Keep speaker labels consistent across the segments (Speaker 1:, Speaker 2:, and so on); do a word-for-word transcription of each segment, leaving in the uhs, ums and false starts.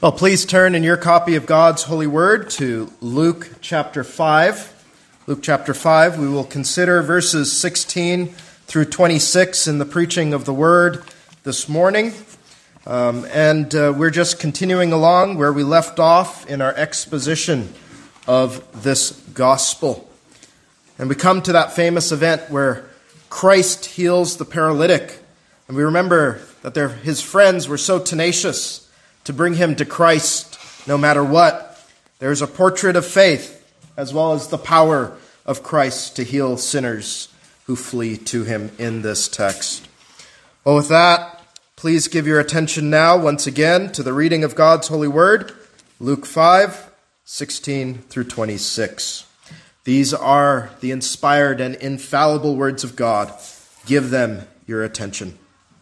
Speaker 1: Well, please turn in your copy of God's holy word to Luke chapter five. Luke chapter five, we will consider verses sixteen through twenty-six in the preaching of the word this morning. Um, and uh, we're just continuing along where we left off in our exposition of this gospel. And we come to that famous event where Christ heals the paralytic. And we remember that their, his friends were so tenacious to bring him to Christ no matter what. There's a portrait of faith as well as the power of Christ to heal sinners who flee to him in this text. Well, with that, please give your attention now once again to the reading of God's holy word, Luke five, sixteen through twenty-six. These are the inspired and infallible words of God. Give them your attention.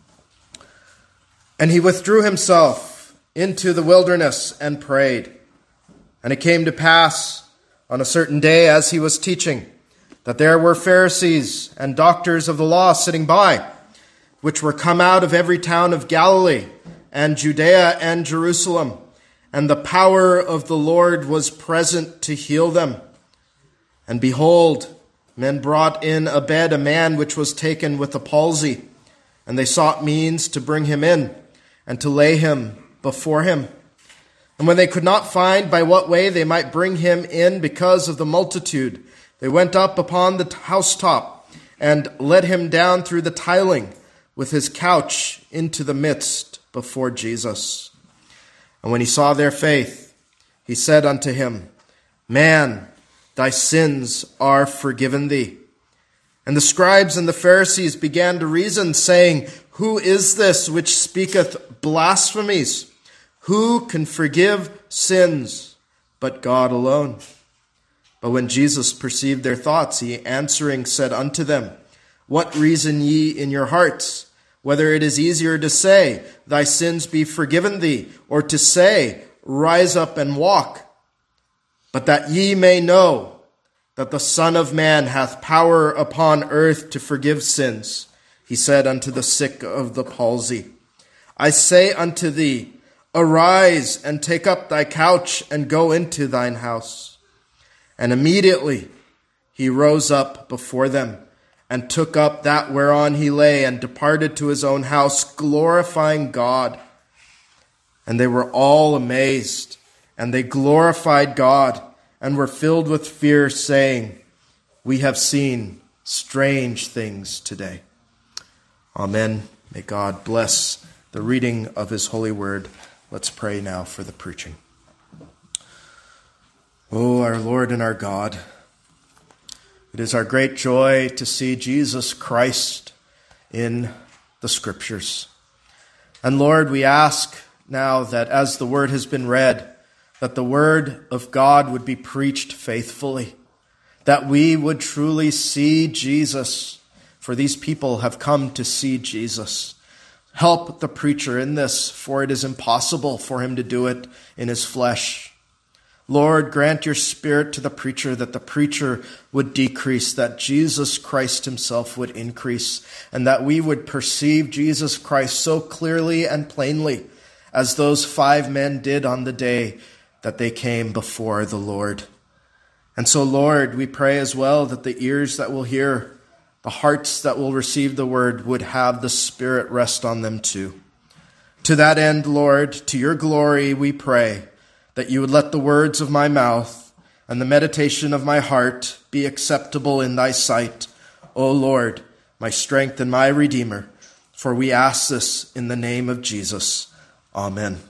Speaker 1: And he withdrew himself into the wilderness and prayed. And it came to pass on a certain day as he was teaching that there were Pharisees and doctors of the law sitting by, which were come out of every town of Galilee and Judea and Jerusalem. And the power of the Lord was present to heal them. And behold, men brought in a bed a man which was taken with a palsy, and they sought means to bring him in and to lay him before him. And when they could not find by what way they might bring him in because of the multitude, they went up upon the housetop and let him down through the tiling with his couch into the midst before Jesus. And when he saw their faith, he said unto him, Man, thy sins are forgiven thee. And the scribes and the Pharisees began to reason, saying, Who is this which speaketh blasphemies? Who can forgive sins but God alone? But when Jesus perceived their thoughts, he answering said unto them, What reason ye in your hearts? Whether it is easier to say, Thy sins be forgiven thee, or to say, Rise up and walk. But that ye may know that the Son of Man hath power upon earth to forgive sins, he said unto the sick of the palsy, I say unto thee, Arise and take up thy couch and go into thine house. And immediately he rose up before them and took up that whereon he lay and departed to his own house, glorifying God. And they were all amazed, and they glorified God and were filled with fear, saying, We have seen strange things today. Amen. May God bless the reading of his holy word. Let's pray now for the preaching. Oh, our Lord and our God, it is our great joy to see Jesus Christ in the Scriptures. And Lord, we ask now that as the word has been read, that the word of God would be preached faithfully, that we would truly see Jesus, for these people have come to see Jesus. Help the preacher in this, for it is impossible for him to do it in his flesh. Lord, grant your Spirit to the preacher, that the preacher would decrease, that Jesus Christ himself would increase, and that we would perceive Jesus Christ so clearly and plainly as those five men did on the day that they came before the Lord. And so, Lord, we pray as well that the ears that will hear, the hearts that will receive the word, would have the Spirit rest on them too. To that end, Lord, to your glory, we pray that you would let the words of my mouth and the meditation of my heart be acceptable in thy sight, O Lord, my strength and my Redeemer. For we ask this in the name of Jesus. Amen.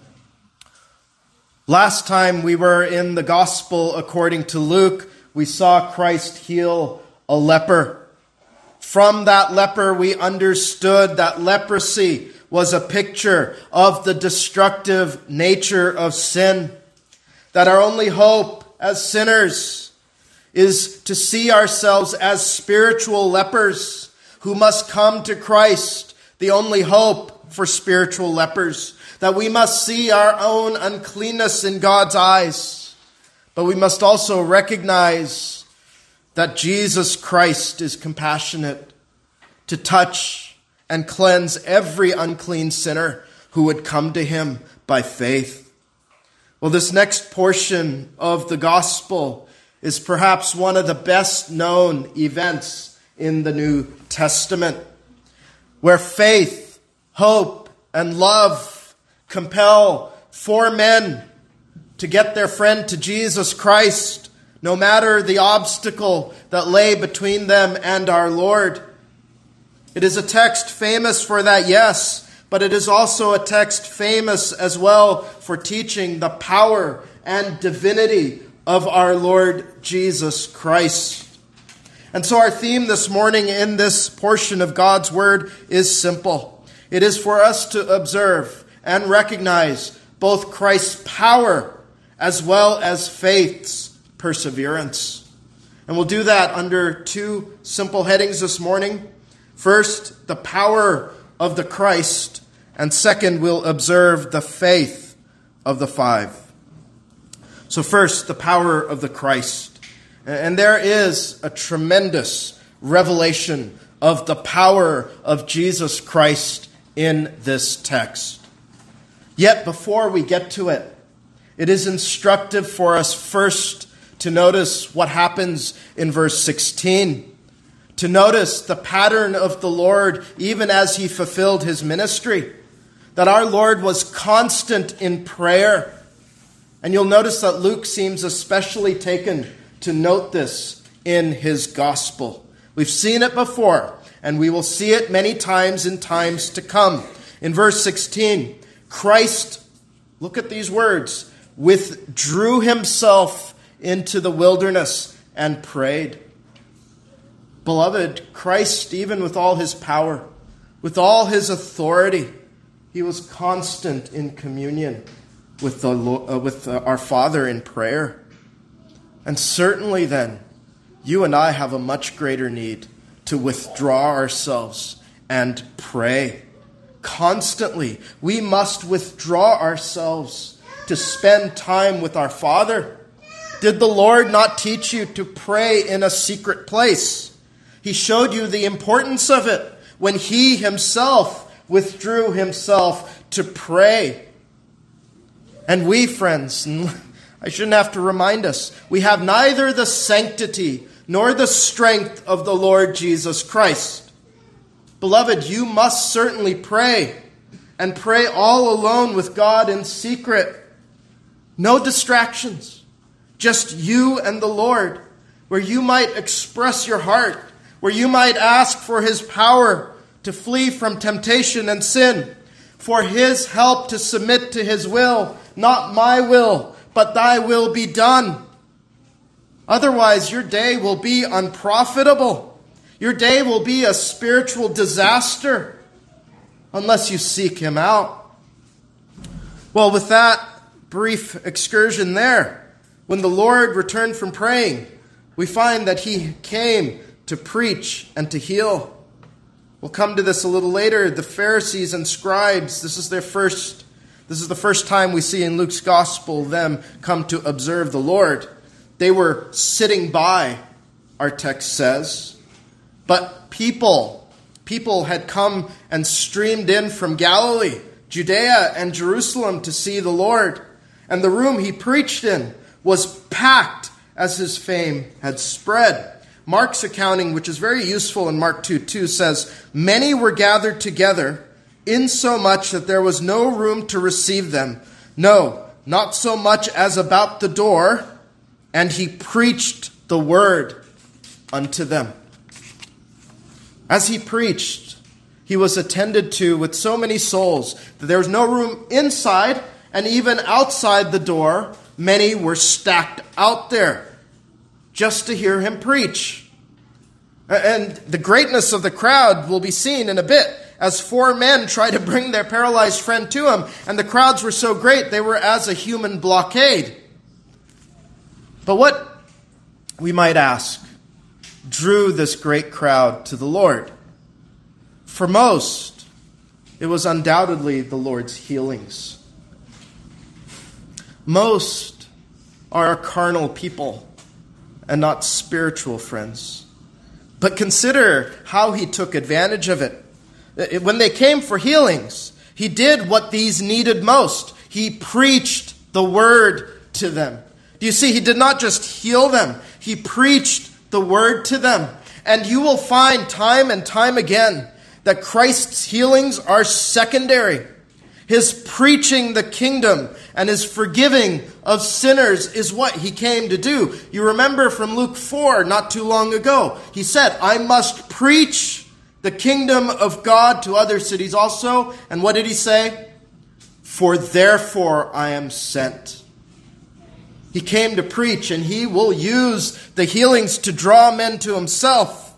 Speaker 1: Last time we were in the gospel according to Luke, we saw Christ heal a leper. From that leper, we understood that leprosy was a picture of the destructive nature of sin. That our only hope as sinners is to see ourselves as spiritual lepers who must come to Christ, the only hope for spiritual lepers. That we must see our own uncleanness in God's eyes. But we must also recognize that Jesus Christ is compassionate to touch and cleanse every unclean sinner who would come to him by faith. Well, this next portion of the gospel is perhaps one of the best known events in the New Testament, where faith, hope, and love compel four men to get their friend to Jesus Christ, no matter the obstacle that lay between them and our Lord. It is a text famous for that, yes, but it is also a text famous as well for teaching the power and divinity of our Lord Jesus Christ. And so our theme this morning in this portion of God's Word is simple. It is for us to observe and recognize both Christ's power as well as faith's perseverance. And we'll do that under two simple headings this morning. First, the power of the Christ, and second, we'll observe the faith of the five. So first, the power of the Christ. And there is a tremendous revelation of the power of Jesus Christ in this text. Yet before we get to it, it is instructive for us first to notice what happens in verse sixteen. To notice the pattern of the Lord even as he fulfilled his ministry. That our Lord was constant in prayer. And you'll notice that Luke seems especially taken to note this in his gospel. We've seen it before, and we will see it many times in times to come. In verse sixteen, Christ, look at these words, withdrew himself into the wilderness and prayed. Beloved, Christ, even with all his power, with all his authority, he was constant in communion with the uh, with uh, our Father in prayer. And certainly then, you and I have a much greater need to withdraw ourselves and pray. Constantly, we must withdraw ourselves to spend time with our Father. Did the Lord not teach you to pray in a secret place? He showed you the importance of it when he himself withdrew himself to pray. And we, friends, I shouldn't have to remind us, we have neither the sanctity nor the strength of the Lord Jesus Christ. Beloved, you must certainly pray, and pray all alone with God in secret. No distractions, just you and the Lord, where you might express your heart, where you might ask for his power to flee from temptation and sin, for his help to submit to his will, not my will, but thy will be done. Otherwise, your day will be unprofitable. Your day will be a spiritual disaster unless you seek him out. Well, with that brief excursion there, when the Lord returned from praying, we find that he came to preach and to heal. We'll come to this a little later. The Pharisees and scribes, this is their first, this is the first time we see in Luke's gospel them come to observe the Lord. They were sitting by, our text says. But people, people had come and streamed in from Galilee, Judea, and Jerusalem to see the Lord. And the room he preached in was packed as his fame had spread. Mark's accounting, which is very useful in Mark two two, says, many were gathered together, insomuch that there was no room to receive them. No, not so much as about the door, and he preached the word unto them. As he preached, he was attended to with so many souls that there was no room inside, and even outside the door, many were stacked out there just to hear him preach. And the greatness of the crowd will be seen in a bit as four men try to bring their paralyzed friend to him. And the crowds were so great, they were as a human blockade. But what, we might ask, drew this great crowd to the Lord? For most, it was undoubtedly the Lord's healings. Most are a carnal people and not spiritual friends. But consider how he took advantage of it. When they came for healings, he did what these needed most. He preached the word to them. Do you see, he did not just heal them, he preached the word to them. And you will find time and time again that Christ's healings are secondary. His preaching the kingdom and his forgiving of sinners is what he came to do. You remember from Luke four, not too long ago, he said, I must preach the kingdom of God to other cities also. And what did he say? For therefore I am sent. He came to preach, and he will use the healings to draw men to himself.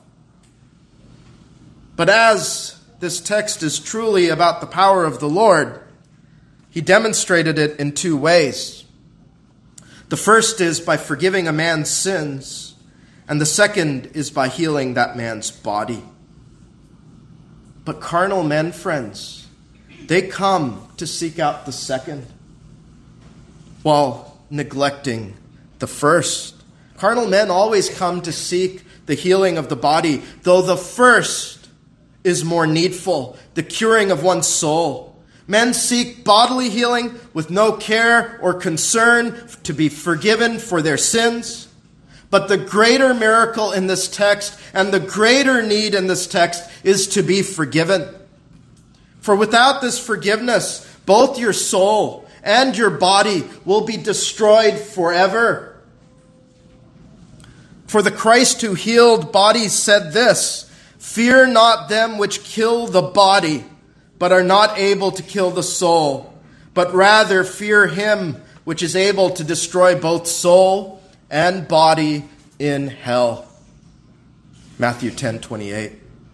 Speaker 1: But as this text is truly about the power of the Lord, he demonstrated it in two ways. The first is by forgiving a man's sins, and the second is by healing that man's body. But carnal men, friends, they come to seek out the second, while neglecting the first. Carnal men always come to seek the healing of the body, though the first is more needful, the curing of one's soul. Men seek bodily healing with no care or concern to be forgiven for their sins. But the greater miracle in this text and the greater need in this text is to be forgiven. For without this forgiveness, both your soul and your body will be destroyed forever. For the Christ who healed bodies said this, fear not them which kill the body, but are not able to kill the soul, but rather fear him which is able to destroy both soul and body in hell. Matthew ten twenty-eight.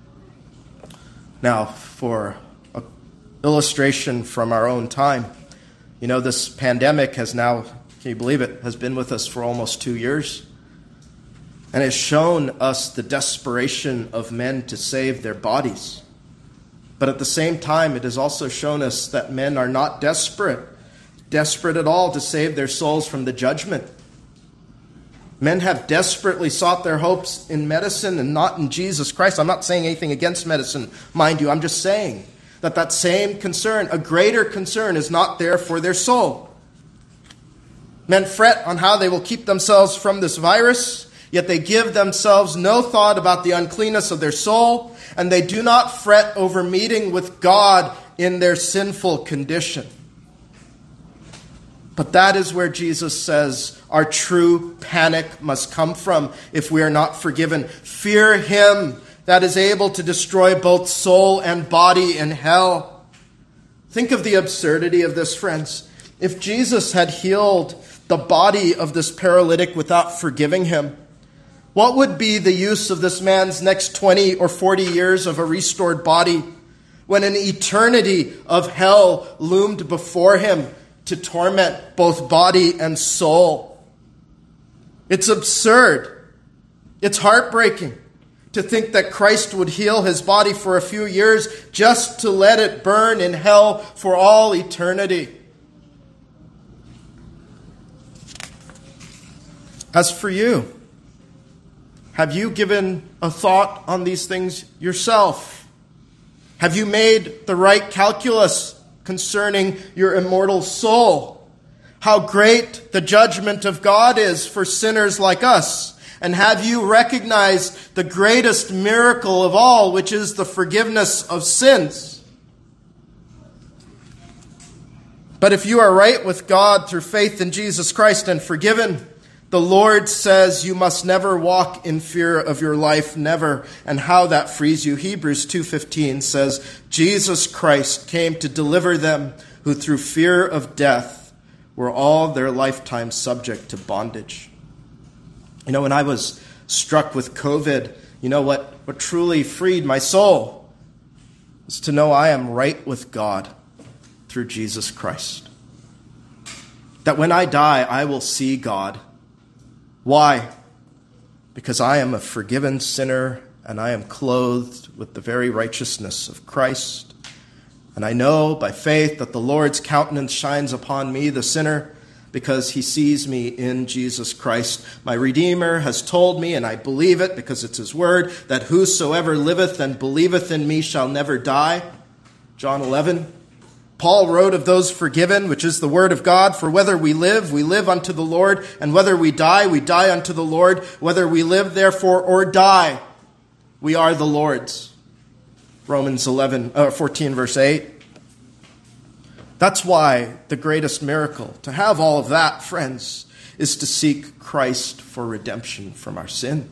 Speaker 1: Now, for an illustration from our own time, you know, this pandemic has now, can you believe it, has been with us for almost two years. And has shown us the desperation of men to save their bodies. But at the same time, it has also shown us that men are not desperate, desperate at all to save their souls from the judgment. Men have desperately sought their hopes in medicine and not in Jesus Christ. I'm not saying anything against medicine, mind you. I'm just saying that that same concern, a greater concern, is not there for their soul. Men fret on how they will keep themselves from this virus, yet they give themselves no thought about the uncleanness of their soul, and they do not fret over meeting with God in their sinful condition. But that is where Jesus says our true panic must come from if we are not forgiven. Fear him that is able to destroy both soul and body in hell. Think of the absurdity of this, friends. If Jesus had healed the body of this paralytic without forgiving him, what would be the use of this man's next twenty or forty years of a restored body when an eternity of hell loomed before him to torment both body and soul? It's absurd. It's heartbreaking to think that Christ would heal his body for a few years just to let it burn in hell for all eternity. As for you, have you given a thought on these things yourself? Have you made the right calculus concerning your immortal soul? How great the judgment of God is for sinners like us. And have you recognized the greatest miracle of all, which is the forgiveness of sins? But if you are right with God through faith in Jesus Christ and forgiven, the Lord says you must never walk in fear of your life, never. And how that frees you. Hebrews two fifteen says, Jesus Christ came to deliver them who through fear of death were all their lifetime subject to bondage. You know, when I was struck with COVID, you know what, what truly freed my soul was to know I am right with God through Jesus Christ. That when I die, I will see God. Why? Because I am a forgiven sinner and I am clothed with the very righteousness of Christ. And I know by faith that the Lord's countenance shines upon me, the sinner, because he sees me in Jesus Christ. My Redeemer has told me, and I believe it because it's his word, that whosoever liveth and believeth in me shall never die. John eleven. Paul wrote of those forgiven, which is the word of God, for whether we live, we live unto the Lord, and whether we die, we die unto the Lord. Whether we live, therefore, or die, we are the Lord's. Romans eleven, uh, fourteen, verse eight. That's why the greatest miracle, to have all of that, friends, is to seek Christ for redemption from our sin.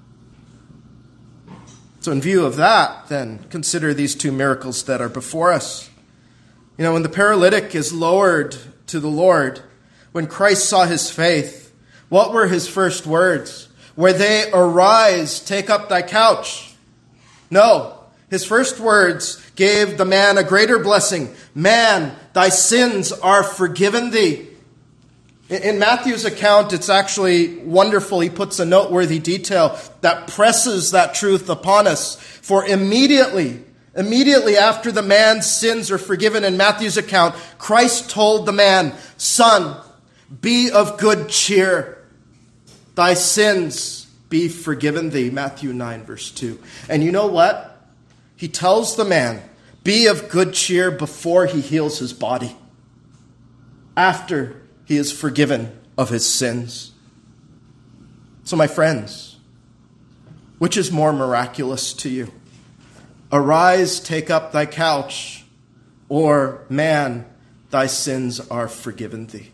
Speaker 1: So in view of that, then, consider these two miracles that are before us. You know, when the paralytic is lowered to the Lord, when Christ saw his faith, what were his first words? Were they, "Arise, take up thy couch"? No. His first words gave the man a greater blessing. "Man, thy sins are forgiven thee." In Matthew's account, it's actually wonderful. He puts a noteworthy detail that presses that truth upon us. For immediately, immediately after the man's sins are forgiven in Matthew's account, Christ told the man, "Son, be of good cheer. Thy sins be forgiven thee." Matthew nine, verse two. And you know what? He tells the man, be of good cheer before he heals his body. After he is forgiven of his sins. So my friends, which is more miraculous to you? Arise, take up thy couch, or man, thy sins are forgiven thee.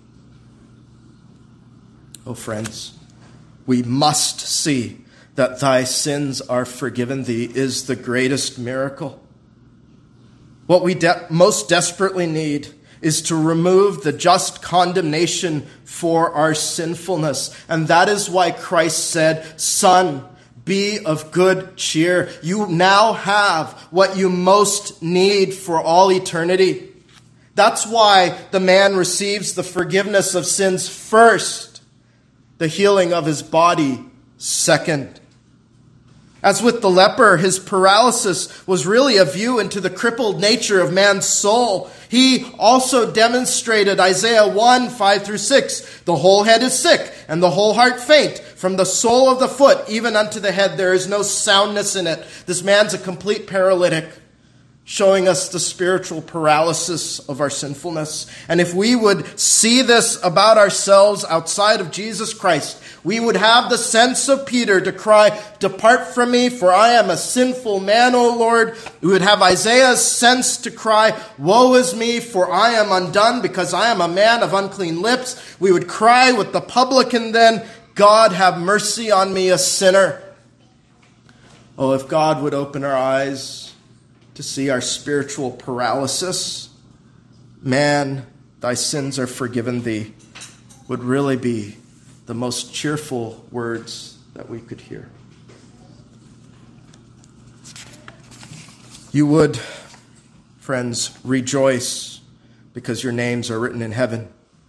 Speaker 1: Oh friends, we must see that thy sins are forgiven thee is the greatest miracle. What we de- most desperately need is to remove the just condemnation for our sinfulness. And that is why Christ said, "Son, be of good cheer." You now have what you most need for all eternity. That's why the man receives the forgiveness of sins first, the healing of his body second. As with the leper, his paralysis was really a view into the crippled nature of man's soul. He also demonstrated Isaiah one, five through six. The whole head is sick, and the whole heart faint. From the sole of the foot, even unto the head, there is no soundness in it. This man's a complete paralytic, showing us the spiritual paralysis of our sinfulness. And if we would see this about ourselves outside of Jesus Christ, we would have the sense of Peter to cry, "Depart from me, for I am a sinful man, O Lord." We would have Isaiah's sense to cry, "Woe is me, for I am undone, because I am a man of unclean lips." We would cry with the publican then, "God, have mercy on me, a sinner." Oh, if God would open our eyes to see our spiritual paralysis, "Man, thy sins are forgiven thee," would really be the most cheerful words that we could hear. You would, friends, rejoice because your names are written in heaven.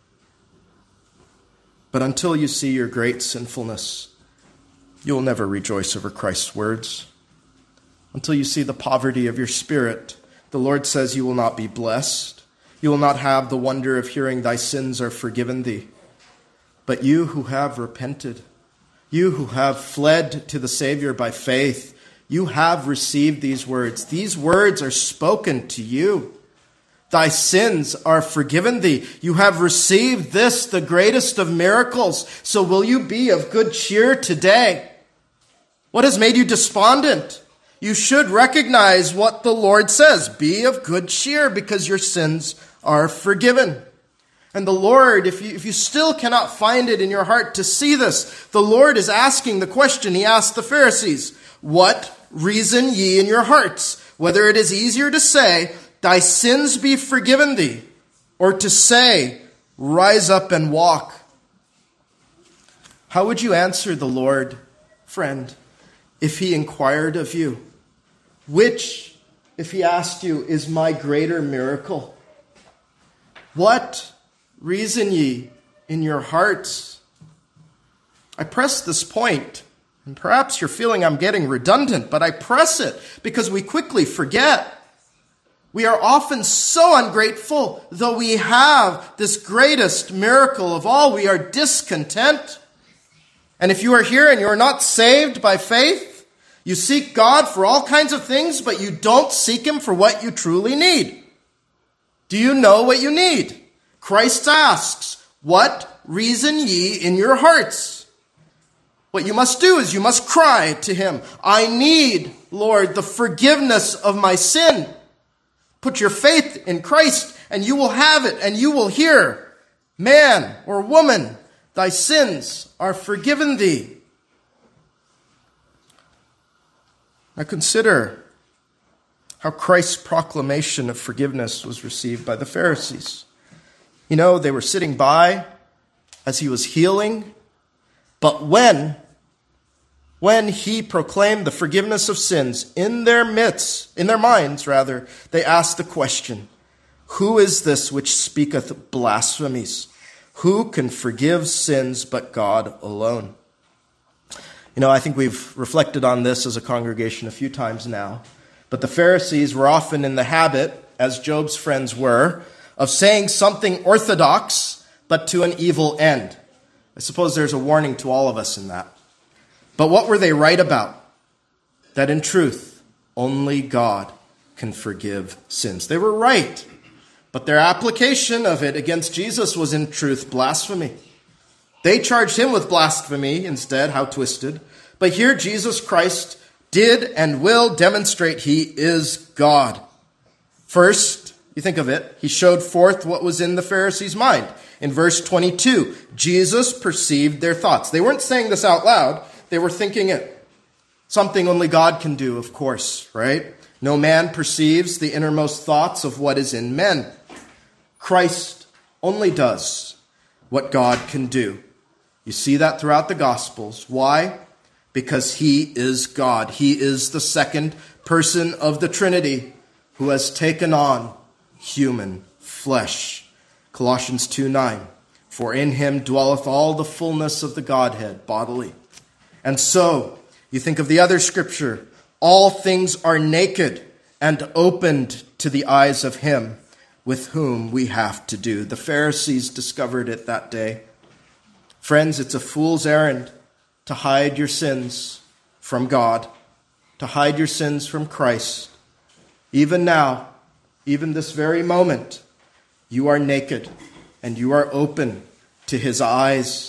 Speaker 1: But until you see your great sinfulness, you'll never rejoice over Christ's words. Until you see the poverty of your spirit, the Lord says you will not be blessed. You will not have the wonder of hearing thy sins are forgiven thee. But you who have repented, you who have fled to the Savior by faith, you have received these words. These words are spoken to you. Thy sins are forgiven thee. You have received this, the greatest of miracles. So will you be of good cheer today? What has made you despondent? You should recognize what the Lord says. Be of good cheer because your sins are forgiven. And the Lord, if you, if you still cannot find it in your heart to see this, the Lord is asking the question he asked the Pharisees. What reason ye in your hearts? Whether it is easier to say, thy sins be forgiven thee, or to say, rise up and walk. How would you answer the Lord, friend, if he inquired of you? Which, if he asked you, is my greater miracle? What reason ye in your hearts? I press this point, and perhaps you're feeling I'm getting redundant, but I press it because we quickly forget. We are often so ungrateful, though we have this greatest miracle of all, we are discontent. And if you are here and you are not saved by faith, you seek God for all kinds of things, but you don't seek him for what you truly need. Do you know what you need? Christ asks, what reason ye in your hearts? What you must do is you must cry to him, I need, Lord, the forgiveness of my sin. Put your faith in Christ and you will have it and you will hear, man or woman, thy sins are forgiven thee. Now consider how Christ's proclamation of forgiveness was received by the Pharisees. You know, they were sitting by as he was healing, but when, when he proclaimed the forgiveness of sins in their midst, in their minds rather, they asked the question, who is this which speaketh blasphemies? Who can forgive sins but God alone? You know, I think we've reflected on this as a congregation a few times now, but the Pharisees were often in the habit, as Job's friends were, of saying something orthodox, but to an evil end. I suppose there's a warning to all of us in that. But what were they right about? That in truth, only God can forgive sins. They were right, but their application of it against Jesus was in truth blasphemy. They charged him with blasphemy instead, how twisted. But here Jesus Christ did and will demonstrate he is God. First, you think of it, he showed forth what was in the Pharisees' mind. In verse twenty-two, Jesus perceived their thoughts. They weren't saying this out loud, they were thinking it. Something only God can do, of course, right? No man perceives the innermost thoughts of what is in men. Christ only does what God can do. You see that throughout the Gospels. Why? Because he is God. He is the second person of the Trinity who has taken on human flesh. Colossians two nine. For in him dwelleth all the fullness of the Godhead bodily. And so, you think of the other scripture, all things are naked and opened to the eyes of him with whom we have to do. The Pharisees discovered it that day. Friends, it's a fool's errand to hide your sins from God, to hide your sins from Christ. Even now, even this very moment, you are naked and you are open to his eyes.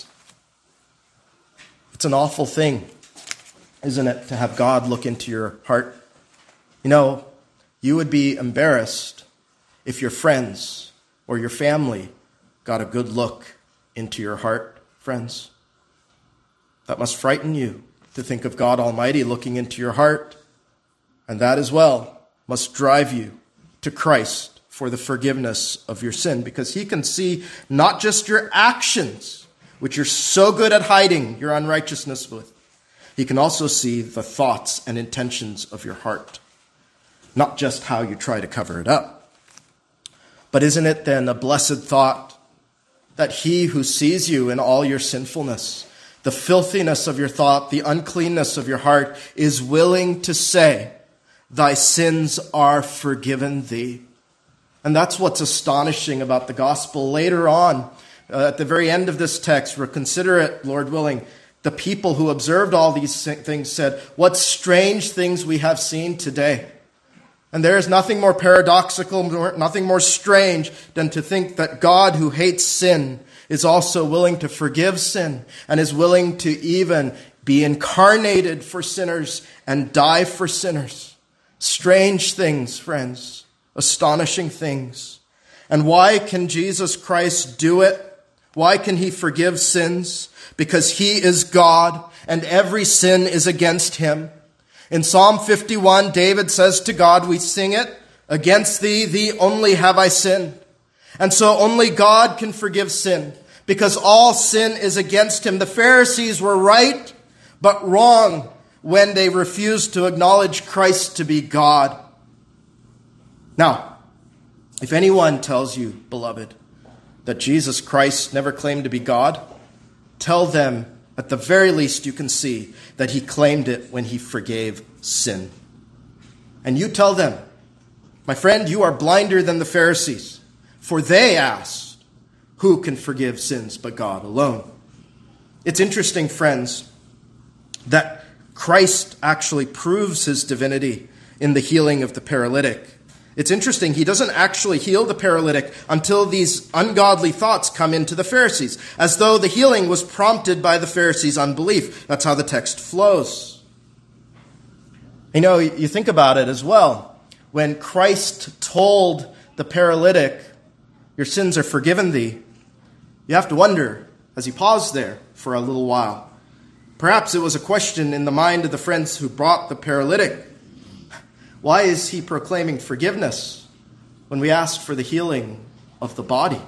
Speaker 1: It's an awful thing, isn't it, to have God look into your heart? You know, you would be embarrassed if your friends or your family got a good look into your heart. Friends, that must frighten you to think of God Almighty looking into your heart. And that as well must drive you to Christ for the forgiveness of your sin, because he can see not just your actions, which you're so good at hiding your unrighteousness with. He can also see the thoughts and intentions of your heart, not just how you try to cover it up. But isn't it then a blessed thought that he who sees you in all your sinfulness, the filthiness of your thought, the uncleanness of your heart, is willing to say, thy sins are forgiven thee. And that's what's astonishing about the gospel. Later on, uh, at the very end of this text, we'll consider it, Lord willing, the people who observed all these things said, what strange things we have seen today. And there is nothing more paradoxical, nothing more strange than to think that God, who hates sin, is also willing to forgive sin and is willing to even be incarnated for sinners and die for sinners. Strange things, friends, astonishing things. And why can Jesus Christ do it? Why can he forgive sins? Because he is God and every sin is against him. In Psalm fifty-one, David says to God, we sing it, against thee, thee only have I sinned. And so only God can forgive sin, because all sin is against him. The Pharisees were right, but wrong when they refused to acknowledge Christ to be God. Now, if anyone tells you, beloved, that Jesus Christ never claimed to be God, tell them, at the very least, you can see that he claimed it when he forgave sin. And you tell them, my friend, you are blinder than the Pharisees, for they asked, who can forgive sins but God alone? It's interesting, friends, that Christ actually proves his divinity in the healing of the paralytic. It's interesting, he doesn't actually heal the paralytic until these ungodly thoughts come into the Pharisees, as though the healing was prompted by the Pharisees' unbelief. That's how the text flows. You know, you think about it as well. When Christ told the paralytic, "Your sins are forgiven thee," you have to wonder, as he paused there for a little while, perhaps it was a question in the mind of the friends who brought the paralytic. Why is he proclaiming forgiveness when we asked for the healing of the body?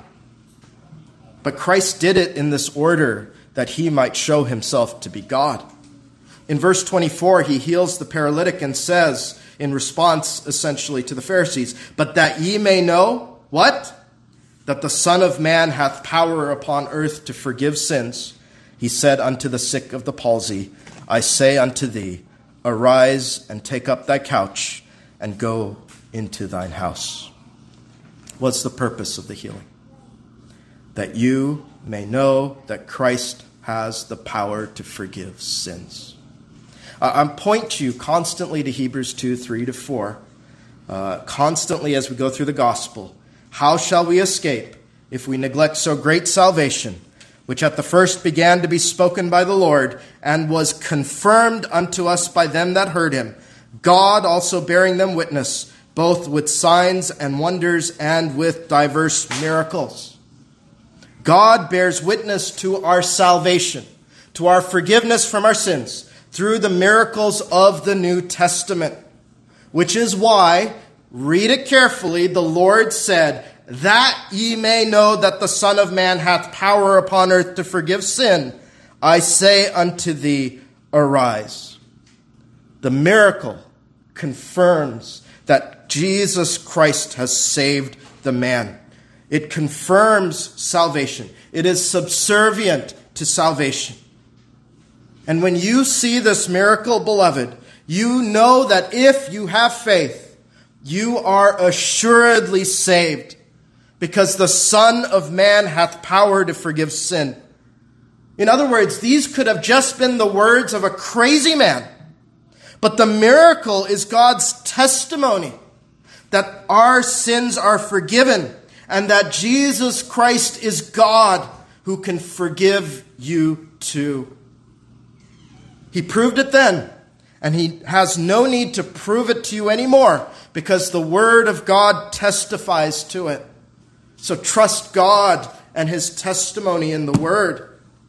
Speaker 1: But Christ did it in this order that he might show himself to be God. In verse twenty-four, he heals the paralytic and says, in response essentially to the Pharisees, "But that ye may know," what? "That the Son of Man hath power upon earth to forgive sins. He said unto the sick of the palsy, I say unto thee, arise and take up thy couch and go into thine house." What's the purpose of the healing? That you may know that Christ has the power to forgive sins. Uh, I point you constantly to Hebrews two, three to four, uh, constantly as we go through the gospel. How shall we escape if we neglect so great salvation, which at the first began to be spoken by the Lord, and was confirmed unto us by them that heard him, God also bearing them witness, both with signs and wonders and with diverse miracles. God bears witness to our salvation, to our forgiveness from our sins, through the miracles of the New Testament, which is why, read it carefully, the Lord said, "That ye may know that the Son of Man hath power upon earth to forgive sin, I say unto thee, arise." The miracle confirms that Jesus Christ has saved the man. It confirms salvation. It is subservient to salvation. And when you see this miracle, beloved, you know that if you have faith, you are assuredly saved, because the Son of Man hath power to forgive sin. In other words, these could have just been the words of a crazy man. But the miracle is God's testimony that our sins are forgiven and that Jesus Christ is God who can forgive you too. He proved it then, and he has no need to prove it to you anymore because the Word of God testifies to it. So trust God and his testimony in the Word.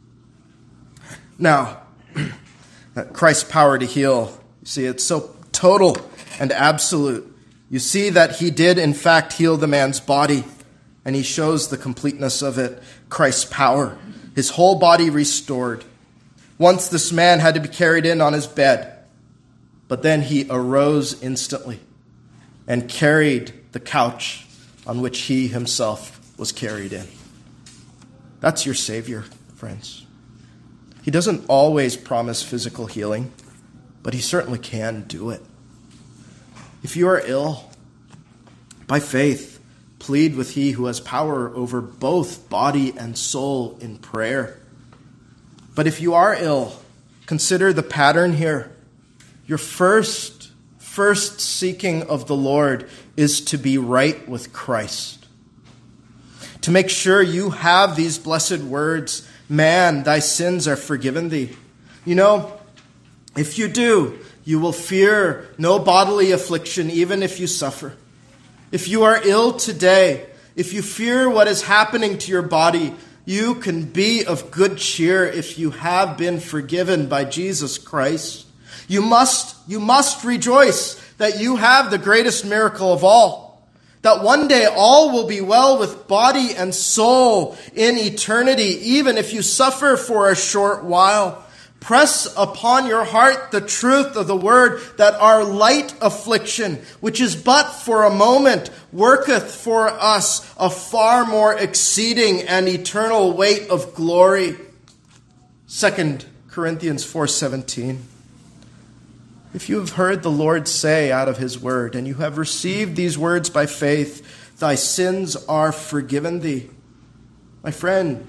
Speaker 1: Now, Christ's power to heal, you see, it's so total and absolute. You see that he did, in fact, heal the man's body, and he shows the completeness of it. Christ's power, his whole body restored. Once this man had to be carried in on his bed, but then he arose instantly and carried the couch on which he himself was carried in. That's your Savior, friends. He doesn't always promise physical healing, but he certainly can do it. If you are ill, by faith, plead with he who has power over both body and soul in prayer. But if you are ill, consider the pattern here. Your first, first seeking of the Lord is to be right with Christ. To make sure you have these blessed words, "Man, thy sins are forgiven thee." You know, if you do, you will fear no bodily affliction, even if you suffer. If you are ill today, if you fear what is happening to your body, you can be of good cheer if you have been forgiven by Jesus Christ. You must, you must rejoice that you have the greatest miracle of all. That one day all will be well with body and soul in eternity, even if you suffer for a short while. Press upon your heart the truth of the word that our light affliction, which is but for a moment, worketh for us a far more exceeding and eternal weight of glory. Second Corinthians four seventeen. If you have heard the Lord say out of his word, and you have received these words by faith, thy sins are forgiven thee. My friend,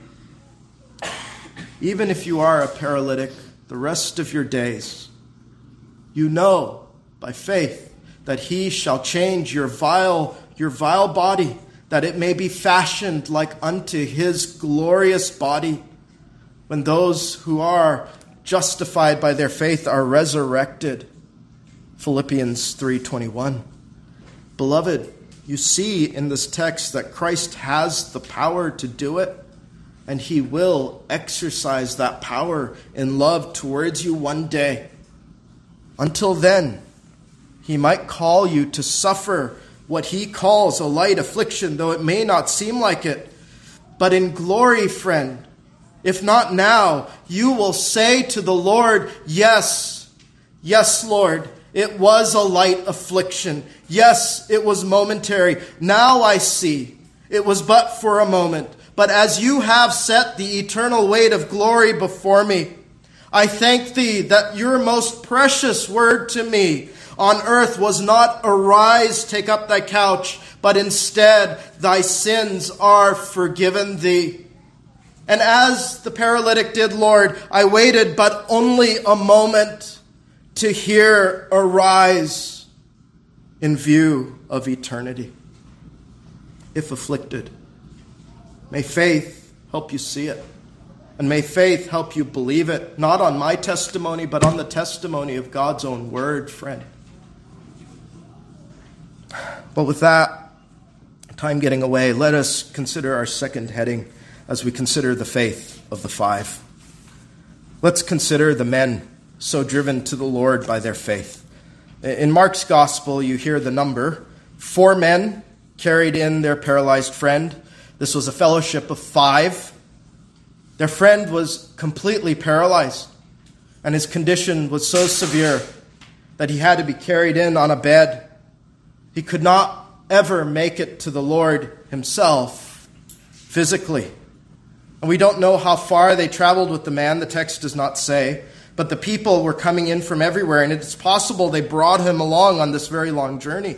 Speaker 1: even if you are a paralytic the rest of your days, you know by faith that he shall change your vile, your vile body, that it may be fashioned like unto his glorious body, when those who are justified by their faith are resurrected. Philippians three twenty-one. Beloved, you see in this text that Christ has the power to do it, and he will exercise that power in love towards you one day. Until then, he might call you to suffer what he calls a light affliction, though it may not seem like it. But in glory, friend, if not now, you will say to the Lord, yes, yes, Lord, it was a light affliction. Yes, it was momentary. Now I see. It was but for a moment. But as you have set the eternal weight of glory before me, I thank thee that your most precious word to me on earth was not, arise, take up thy couch, but instead, thy sins are forgiven thee. And as the paralytic did, Lord, I waited but only a moment to hear, arise, in view of eternity. If afflicted, may faith help you see it. And may faith help you believe it, not on my testimony, but on the testimony of God's own word, friend. But with that, time getting away, let us consider our second heading as we consider the faith of the five. Let's consider the men so driven to the Lord by their faith. In Mark's gospel, you hear the number. Four men carried in their paralyzed friend. This was a fellowship of five. Their friend was completely paralyzed, and his condition was so severe that he had to be carried in on a bed. He could not ever make it to the Lord himself physically. And we don't know how far they traveled with the man. The text does not say. But the people were coming in from everywhere, and it's possible they brought him along on this very long journey.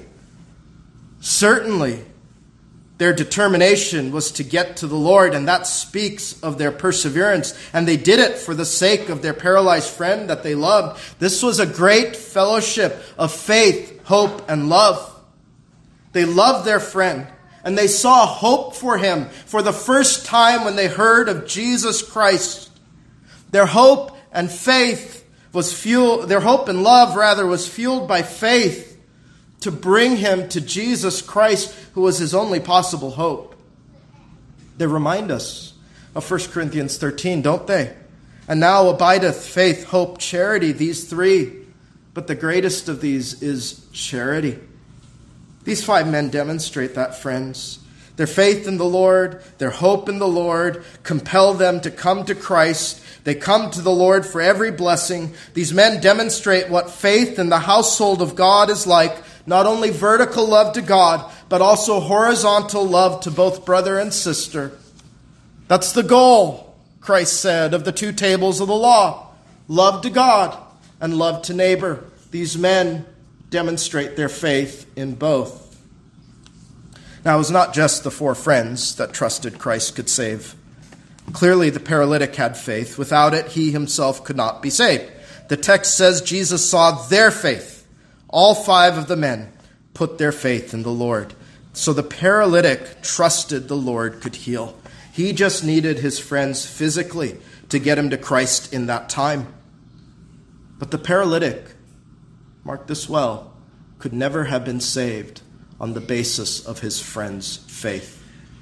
Speaker 1: Certainly, their determination was to get to the Lord, and that speaks of their perseverance. And they did it for the sake of their paralyzed friend that they loved. This was a great fellowship of faith, hope, and love. They loved their friend, and they saw hope for him for the first time when they heard of Jesus Christ. Their hope and faith was fueled, their hope and love, rather, was fueled by faith to bring him to Jesus Christ, who was his only possible hope. They remind us of First Corinthians thirteen, don't they? And now abideth faith, hope, charity, these three. But the greatest of these is charity. These five men demonstrate that, friends. Their faith in the Lord, their hope in the Lord, compel them to come to Christ. They come to the Lord for every blessing. These men demonstrate what faith in the household of God is like. Not only vertical love to God, but also horizontal love to both brother and sister. That's the goal, Christ said, of the two tables of the law. Love to God and love to neighbor. These men demonstrate their faith in both. Now, it was not just the four friends that trusted Christ could save. Clearly, the paralytic had faith. Without it, he himself could not be saved. The text says Jesus saw their faith. All five of the men put their faith in the Lord. So the paralytic trusted the Lord could heal. He just needed his friends physically to get him to Christ in that time. But the paralytic, mark this well, could never have been saved on the basis of his friend's faith.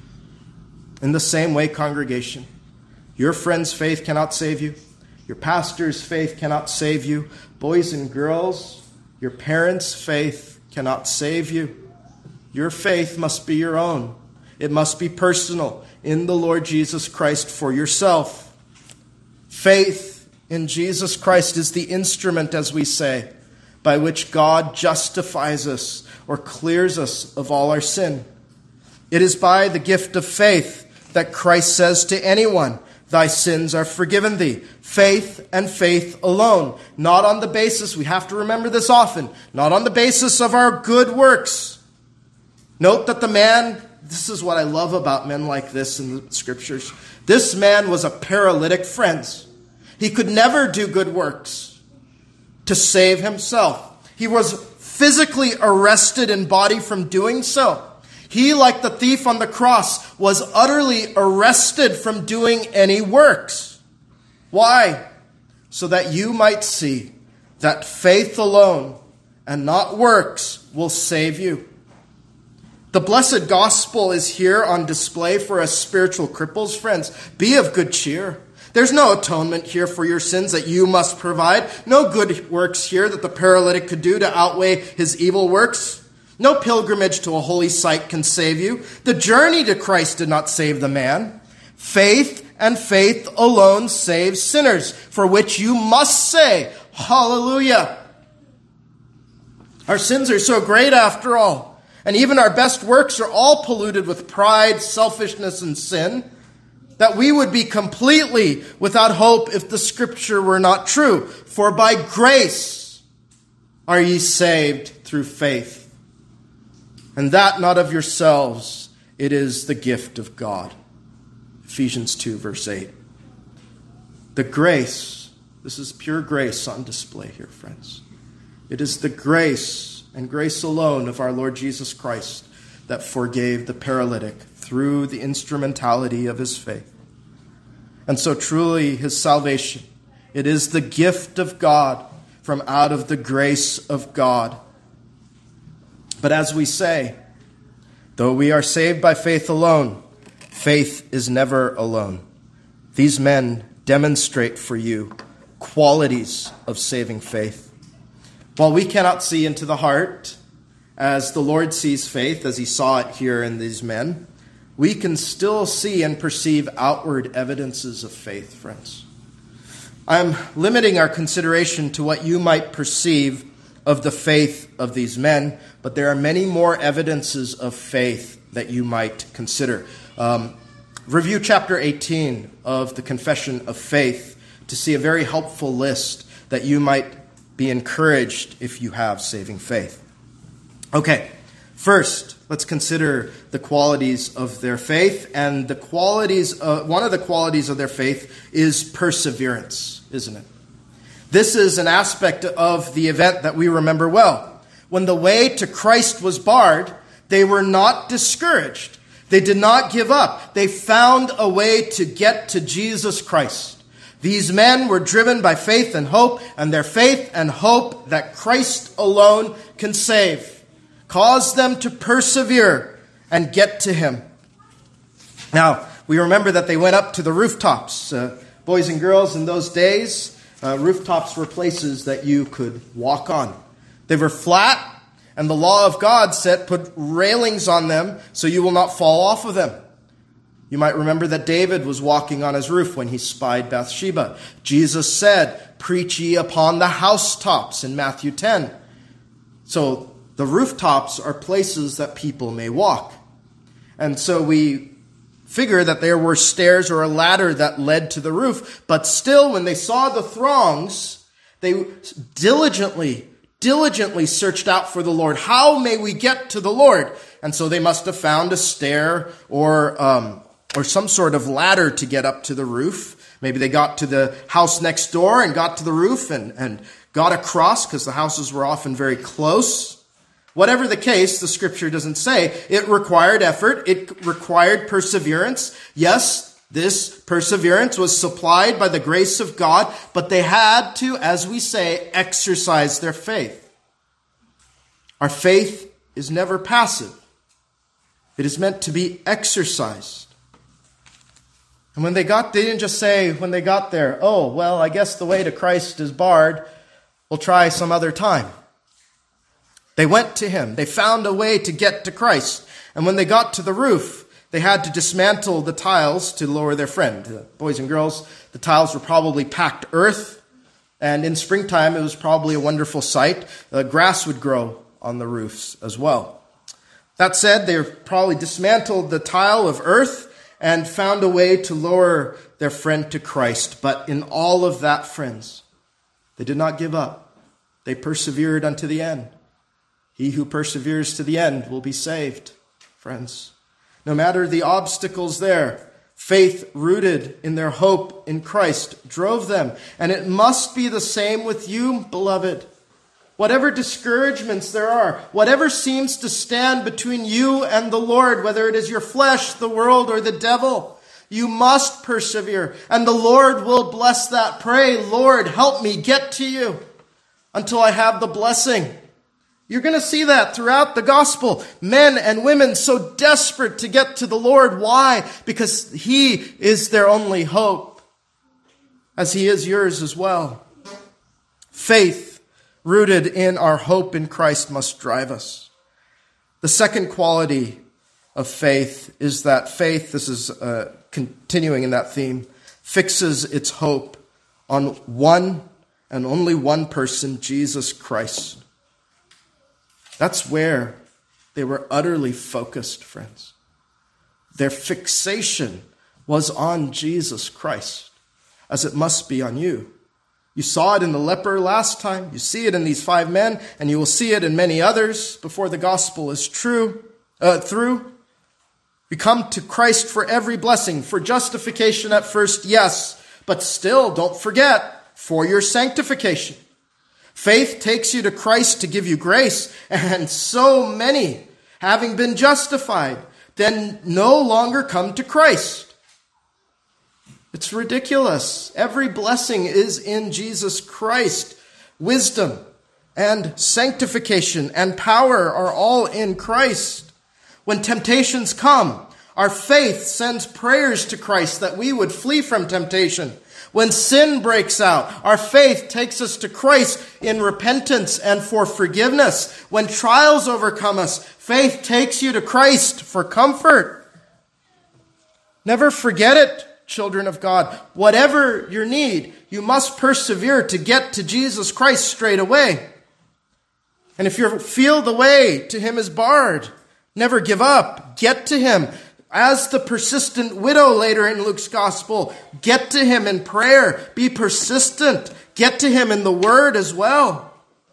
Speaker 1: In the same way, congregation, your friend's faith cannot save you. Your pastor's faith cannot save you. Boys and girls, your parents' faith cannot save you. Your faith must be your own. It must be personal in the Lord Jesus Christ for yourself. Faith in Jesus Christ is the instrument, as we say, by which God justifies us or clears us of all our sin. It is by the gift of faith that Christ says to anyone, thy sins are forgiven thee. Faith and faith alone. Not on the basis, we have to remember this often, not on the basis of our good works. Note that the man, this is what I love about men like this in the scriptures. This man was a paralytic, friends. He could never do good works to save himself. He was physically arrested in body from doing so. He, like the thief on the cross, was utterly arrested from doing any works. Why? So that you might see that faith alone and not works will save you. The blessed gospel is here on display for us spiritual cripples, friends. Be of good cheer. There's no atonement here for your sins that you must provide. No good works here that the paralytic could do to outweigh his evil works. No pilgrimage to a holy site can save you. The journey to Christ did not save the man. Faith and faith alone saves sinners, for which you must say, hallelujah. Our sins are so great after all, and even our best works are all polluted with pride, selfishness, and sin, that we would be completely without hope if the scripture were not true. For by grace are ye saved through faith, and that not of yourselves, it is the gift of God. Ephesians two, verse eight. The grace, this is pure grace on display here, friends. It is the grace and grace alone of our Lord Jesus Christ that forgave the paralytic through the instrumentality of his faith. And so truly his salvation, it is the gift of God from out of the grace of God. But as we say, though we are saved by faith alone, faith is never alone. These men demonstrate for you qualities of saving faith. While we cannot see into the heart as the Lord sees faith, as he saw it here in these men, we can still see and perceive outward evidences of faith, friends. I'm limiting our consideration to what you might perceive of the faith of these men, but there are many more evidences of faith that you might consider. Um, review chapter eighteen of the Confession of Faith to see a very helpful list that you might be encouraged if you have saving faith. Okay, first, let's consider the qualities of their faith. And the qualities, uh, one of the qualities of their faith is perseverance, isn't it? This is an aspect of the event that we remember well. When the way to Christ was barred, they were not discouraged. They did not give up. They found a way to get to Jesus Christ. These men were driven by faith and hope, and their faith and hope that Christ alone can save caused them to persevere and get to him. Now, we remember that they went up to the rooftops. Uh, boys and girls, in those days, uh, rooftops were places that you could walk on. They were flat, and the law of God said put railings on them so you will not fall off of them. You might remember that David was walking on his roof when he spied Bathsheba. Jesus said, preach ye upon the housetops in Matthew ten. So the rooftops are places that people may walk. And so we figure that there were stairs or a ladder that led to the roof. But still, when they saw the throngs, they diligently, diligently searched out for the Lord. How may we get to the Lord? And so they must have found a stair or um, or some sort of ladder to get up to the roof. Maybe they got to the house next door and got to the roof and, and got across because the houses were often very close. Whatever the case, the scripture doesn't say. It required effort. It required perseverance. Yes, this perseverance was supplied by the grace of God, but they had to, as we say, exercise their faith. Our faith is never passive. It is meant to be exercised. And when they got, they didn't just say when they got there, oh, well, I guess the way to Christ is barred. We'll try some other time. They went to him. They found a way to get to Christ. And when they got to the roof, they had to dismantle the tiles to lower their friend. Uh, boys and girls, the tiles were probably packed earth. And in springtime, it was probably a wonderful sight. Uh, grass would grow on the roofs as well. That said, they probably dismantled the tile of earth and found a way to lower their friend to Christ. But in all of that, friends, they did not give up. They persevered unto the end. He who perseveres to the end will be saved, friends. No matter the obstacles there, faith rooted in their hope in Christ drove them. And it must be the same with you, beloved. whatever discouragements there are, whatever seems to stand between you and the Lord, whether it is your flesh, the world, or the devil, you must persevere, and the Lord will bless that. Pray, Lord, help me get to you until I have the blessing. You're going to see that throughout the gospel. Men and women so desperate to get to the Lord. Why? Because he is their only hope, as he is yours as well. Faith rooted in our hope in Christ must drive us. The second quality of faith is that faith, this is uh, continuing in that theme, fixes its hope on one and only one person, Jesus Christ. That's where they were utterly focused, friends. Their fixation was on Jesus Christ, as it must be on you. You saw it in the leper last time. You see it in these five men, and you will see it in many others before the gospel is true, uh, through. We come to Christ for every blessing, for justification at first, yes, but still, don't forget, for your sanctification. Faith takes you to Christ to give you grace, and so many, having been justified, then no longer come to Christ. It's ridiculous. Every blessing is in Jesus Christ. Wisdom and sanctification and power are all in Christ. When temptations come, our faith sends prayers to Christ that we would flee from temptation. When sin breaks out, our faith takes us to Christ in repentance and for forgiveness. When trials overcome us, faith takes you to Christ for comfort. Never forget it, children of God. Whatever your need, you must persevere to get to Jesus Christ straight away. And if you feel the way to him is barred, never give up. Get to him. As the persistent widow later in Luke's gospel, get to him in prayer. Be persistent. Get to him in the word as well.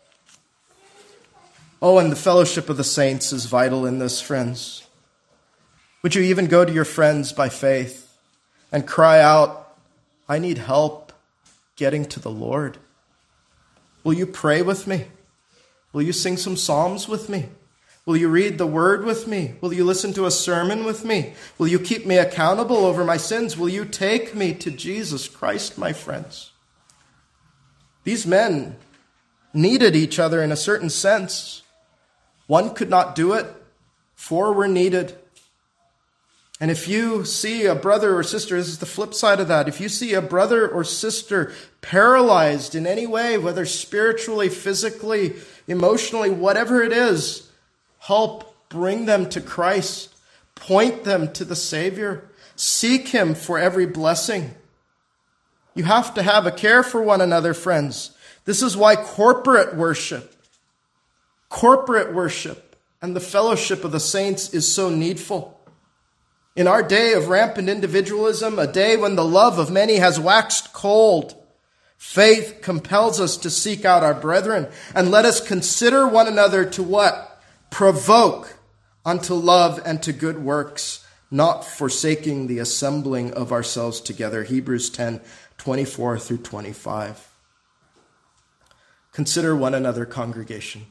Speaker 1: Oh, and the fellowship of the saints is vital in this, friends. Would you even go to your friends by faith and cry out, I need help getting to the Lord? Will you pray with me? Will you sing some psalms with me? Will you read the word with me? Will you listen to a sermon with me? Will you keep me accountable over my sins? Will you take me to Jesus Christ, my friends? These men needed each other in a certain sense. One could not do it. Four were needed. And if you see a brother or sister, this is the flip side of that. If you see a brother or sister paralyzed in any way, whether spiritually, physically, emotionally, whatever it is, help bring them to Christ. Point them to the Savior. Seek him for every blessing. You have to have a care for one another, friends. This is why corporate worship, corporate worship, and the fellowship of the saints is so needful. In our day of rampant individualism, a day when the love of many has waxed cold, faith compels us to seek out our brethren, and let us consider one another to what? Provoke unto love and to good works, not forsaking the assembling of ourselves together. Hebrews ten, twenty-four through twenty-five. Consider one another, congregation,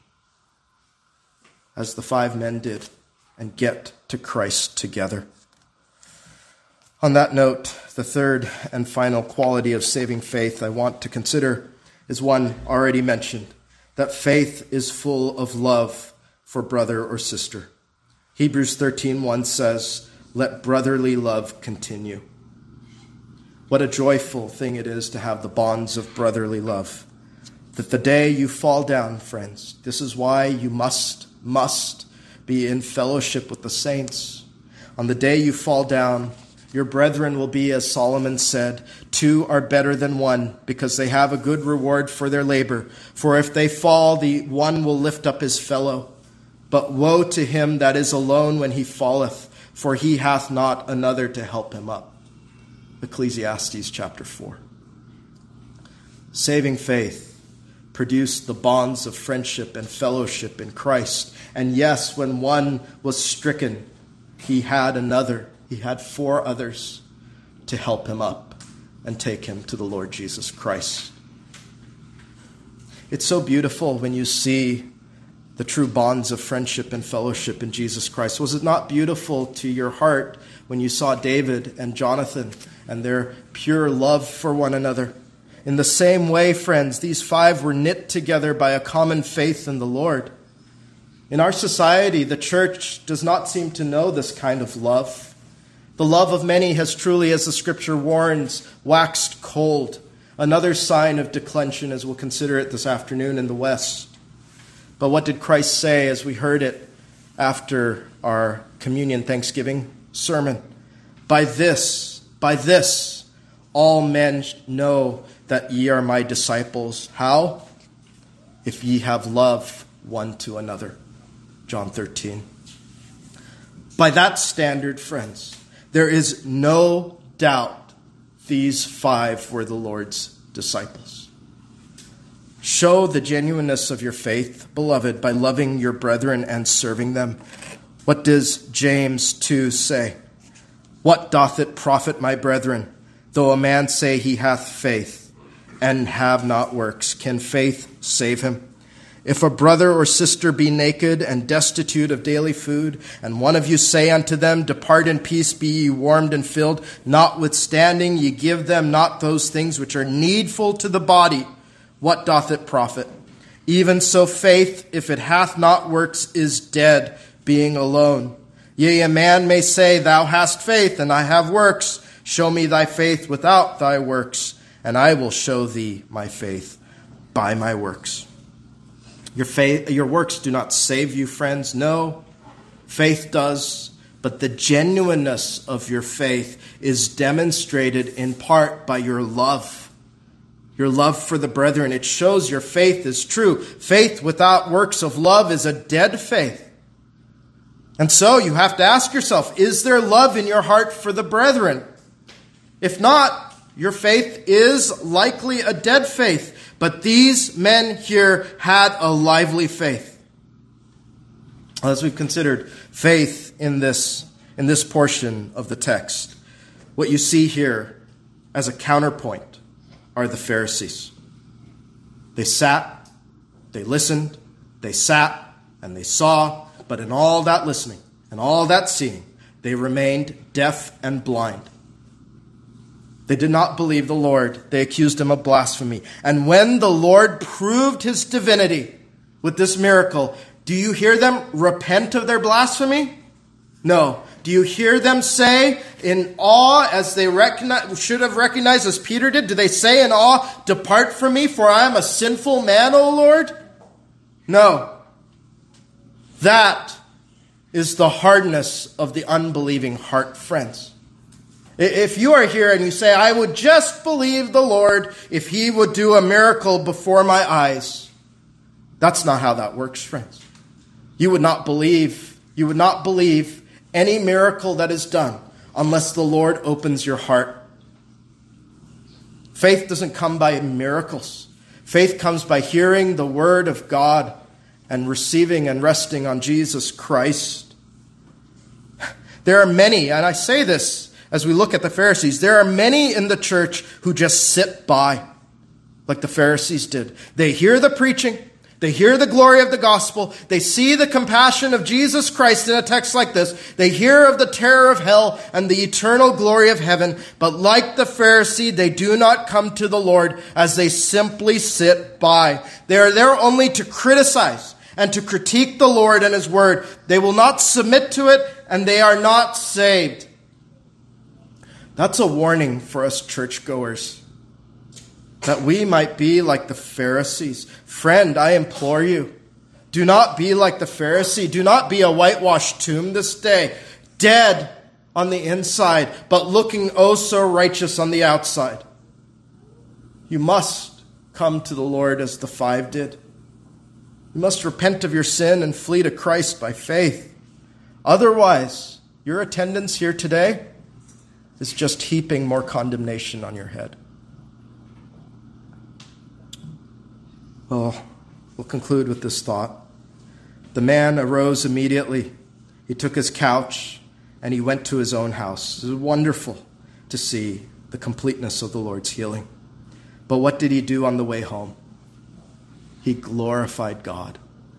Speaker 1: as the five men did, and get to Christ together. On that note, the third and final quality of saving faith I want to consider is one already mentioned, that faith is full of love for brother or sister. Hebrews thirteen one says, let brotherly love continue. What a joyful thing it is to have the bonds of brotherly love. That the day you fall down, friends, this is why you must, must be in fellowship with the saints. On the day you fall down, your brethren will be, as Solomon said, two are better than one, because they have a good reward for their labor. For if they fall, the one will lift up his fellow. But woe to him that is alone when he falleth, for he hath not another to help him up. Ecclesiastes chapter four. Saving faith produced the bonds of friendship and fellowship in Christ. And yes, when one was stricken, he had another. He had four others to help him up and take him to the Lord Jesus Christ. It's so beautiful when you see the true bonds of friendship and fellowship in Jesus Christ. Was it not beautiful to your heart when you saw David and Jonathan and their pure love for one another? In the same way, friends, these five were knit together by a common faith in the Lord. In our society, the church does not seem to know this kind of love. The love of many has truly, as the scripture warns, waxed cold. Another sign of declension, as we'll consider it this afternoon in the West. But what did Christ say as we heard it after our communion Thanksgiving sermon? By this, by this, all men know that ye are my disciples. How? If ye have love one to another. John thirteen. By that standard, friends, there is no doubt these five were the Lord's disciples. Show the genuineness of your faith, beloved, by loving your brethren and serving them. What does James two say? What doth it profit, my brethren, though a man say he hath faith, and have not works? Can faith save him? If a brother or sister be naked and destitute of daily food, and one of you say unto them, Depart in peace, be ye warmed and filled, notwithstanding ye give them not those things which are needful to the body, what doth it profit? Even so faith, if it hath not works, is dead, being alone. Yea, a man may say, Thou hast faith, and I have works. Show me thy faith without thy works, and I will show thee my faith by my works. Your faith, your works do not save you, friends. No, faith does. But the genuineness of your faith is demonstrated in part by your love. Your love for the brethren. It shows your faith is true. Faith without works of love is a dead faith. And so you have to ask yourself, is there love in your heart for the brethren? If not, your faith is likely a dead faith. But these men here had a lively faith. As we've considered faith in this, in this portion of the text, what you see here as a counterpoint are the Pharisees. They sat, they listened, they sat, and they saw, but in all that listening and all that seeing, they remained deaf and blind. They did not believe the Lord. They accused him of blasphemy. And when the Lord proved his divinity with this miracle, do you hear them repent of their blasphemy? No. Do you hear them say in awe, as they recognize, should have recognized as Peter did? Do they say in awe, Depart from me, for I am a sinful man, O Lord? No. That is the hardness of the unbelieving heart, friends. If you are here and you say, I would just believe the Lord if he would do a miracle before my eyes, that's not how that works, friends. You would not believe, you would not believe any miracle that is done unless the Lord opens your heart. Faith doesn't come by miracles. Faith comes by hearing the word of God and receiving and resting on Jesus Christ. There are many, and I say this as we look at the Pharisees, there are many in the church who just sit by like the Pharisees did. They hear the preaching. They hear the glory of the gospel. They see the compassion of Jesus Christ in a text like this. They hear of the terror of hell and the eternal glory of heaven. But like the Pharisee, they do not come to the Lord as they simply sit by. They are there only to criticize and to critique the Lord and his word. They will not submit to it, and they are not saved. That's a warning for us churchgoers, that we might be like the Pharisees. Friend, I implore you, do not be like the Pharisee. Do not be a whitewashed tomb this day, dead on the inside, but looking oh so righteous on the outside. You must come to the Lord as the five did. You must repent of your sin and flee to Christ by faith. Otherwise, your attendance here today is just heaping more condemnation on your head. Well, we'll conclude with this thought. The man arose immediately. He took his couch and he went to his own house. It was wonderful to see the completeness of the Lord's healing. But what did he do on the way home? he glorified God.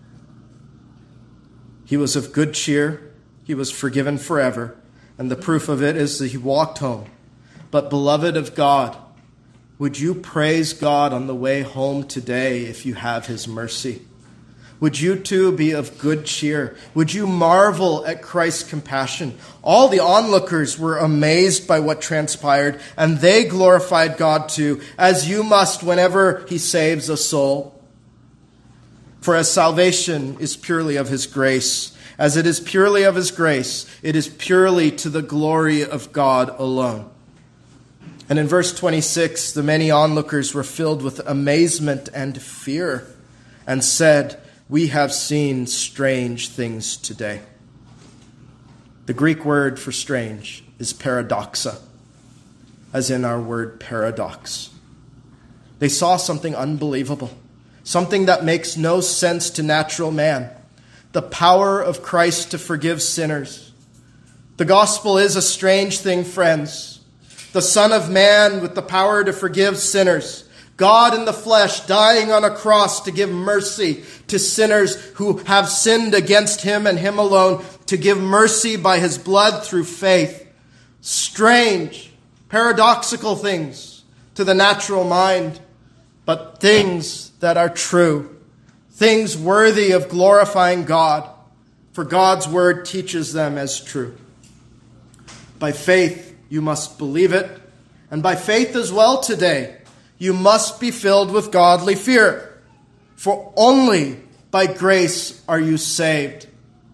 Speaker 1: He was of good cheer. He was forgiven forever. And the proof of it is that he walked home. But beloved of God, would you praise God on the way home today if you have his mercy? Would you too be of good cheer? Would you marvel at Christ's compassion? All the onlookers were amazed by what transpired, and they glorified God too, as you must whenever he saves a soul. For as salvation is purely of his grace, as it is purely of his grace, it is purely to the glory of God alone. And in verse twenty-six, the many onlookers were filled with amazement and fear, and said, "We have seen strange things today." The Greek word for strange is paradoxa, as in our word paradox. They saw something unbelievable, something that makes no sense to natural man. The power of Christ to forgive sinners. The gospel is a strange thing, friends. The Son of Man with the power to forgive sinners. God in the flesh dying on a cross to give mercy to sinners who have sinned against him and him alone, to give mercy by his blood through faith. Strange, paradoxical things to the natural mind, but things that are true, things worthy of glorifying God, for God's word teaches them as true. By faith, you must believe it, and by faith as well today, you must be filled with godly fear, for only by grace are you saved.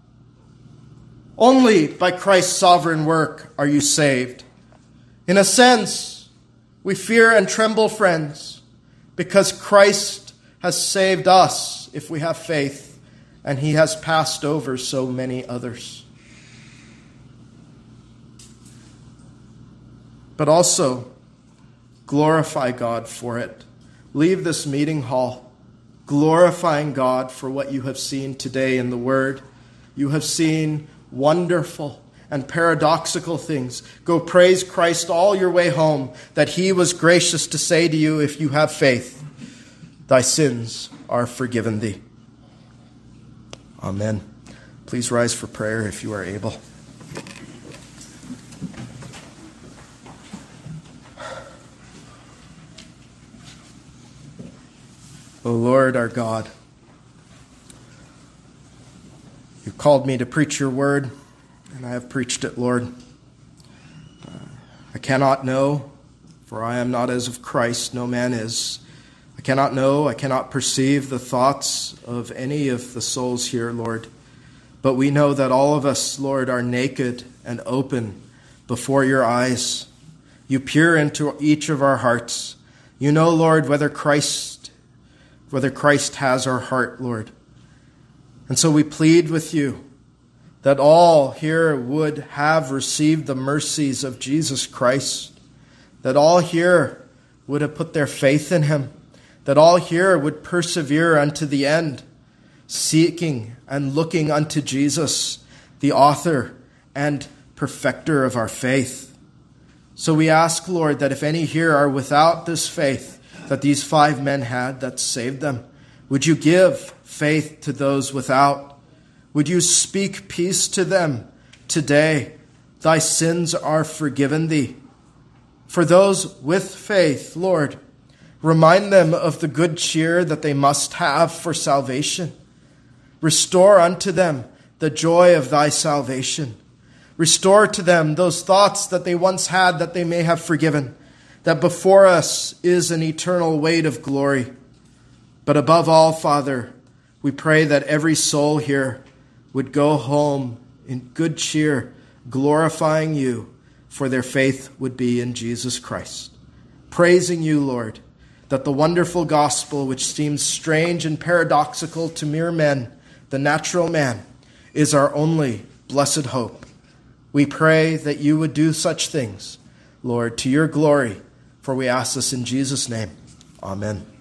Speaker 1: Only by Christ's sovereign work are you saved. In a sense, we fear and tremble, friends, because Christ has saved us if we have faith, and he has passed over so many others. But also, glorify God for it. Leave this meeting hall glorifying God for what you have seen today in the Word. You have seen wonderful and paradoxical things. Go praise Christ all your way home, that he was gracious to say to you, if you have faith, thy sins are forgiven thee. Amen. Please rise for prayer if you are able. O Lord, our God, you called me to preach your word, and I have preached it, Lord. Uh, I cannot know, for I am not as of Christ, no man is. I cannot know, I cannot perceive the thoughts of any of the souls here, Lord. But we know that all of us, Lord, are naked and open before your eyes. You peer into each of our hearts. You know, Lord, whether Christ whether Christ has our heart, Lord. And so we plead with you that all here would have received the mercies of Jesus Christ, that all here would have put their faith in him, that all here would persevere unto the end, seeking and looking unto Jesus, the author and perfecter of our faith. So we ask, Lord, that if any here are without this faith that these five men had that saved them, would you give faith to those without? Would you speak peace to them today? Thy sins are forgiven thee. For those with faith, Lord, remind them of the good cheer that they must have for salvation. Restore unto them the joy of thy salvation. Restore to them those thoughts that they once had that they may have forgiven, that before us is an eternal weight of glory. But above all, Father, we pray that every soul here would go home in good cheer, glorifying you, for their faith would be in Jesus Christ. Praising you, Lord, that the wonderful gospel, which seems strange and paradoxical to mere men, the natural man, is our only blessed hope. We pray that you would do such things, Lord, to your glory, for we ask this in Jesus' name. Amen.